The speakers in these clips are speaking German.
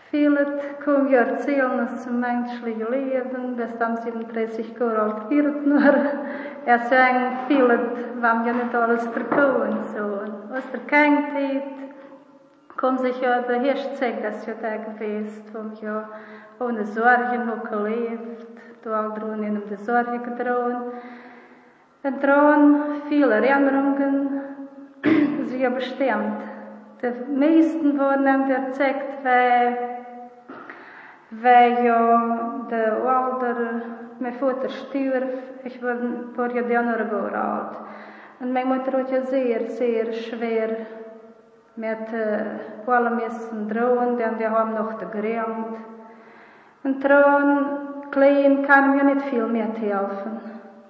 Viele kom je erzählen aus dem menschlichen Leben, bis dann 37 Jahre alt wird nur. Sagen viele, wann ja nicht alles verkaufen so. Aus der Kindheit kommt sich ja der erste Zeit, dass ja da gewesen, wo ja ohne Sorgen noch gelebt, du all drohen in der Sorge gedrohen. Und drohen viele Erinnerungen, sie ja bestimmt. Die meisten wurden erzählt, weil ja der Alter, mein Vater stierf, ich war ja die andere Jahre alt. Und meine Mutter hat ja sehr, sehr schwer mit alle müssen drohen, denn die haben noch gelernt. Und drohen, klein, kann mir nicht viel mehr helfen.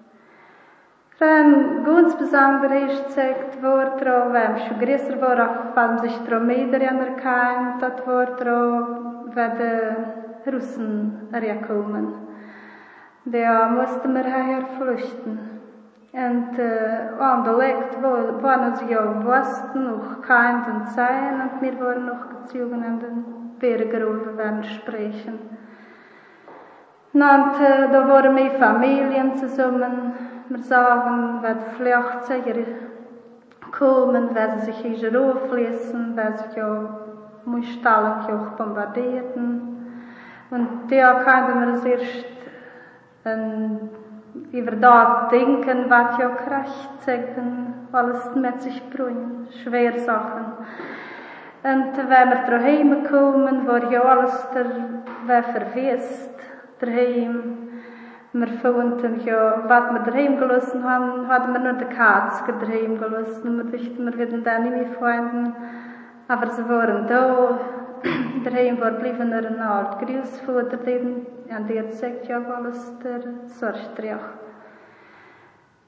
Dann ganz besonders ist gesagt, wo wenn schon größer war, haben sich darum mehr anerkannt, das wenn die Russen herkommen. Da mussten wir her flüchten. Und an der Lekt waren sie ja im Westen noch keinen Zeilen und wir waren noch gezogen an den Bergrund, werden sprechen. Und da waren wir Familien zusammen. Wir sagen, wenn Flüchtlinge kommen, wenn sie sich hier auflösen, wenn sie ja Stellen auch bombardierten. Und da können wir uns erst über das denken, was ja Kraft sagen, alles mit sich bringen, schwere Sachen. Und wenn wir daheim kommen, war ja alles verwest, daheim. Wir fanden ja, was wir daheim gelassen haben, hatten wir nur die Katze daheim gelassen. Wir dachten, wir würden da nicht mehr finden. Aber sie waren da. Daheim war blieben er ein alt Großvater, und der sagt ja alles der Sorgstrich.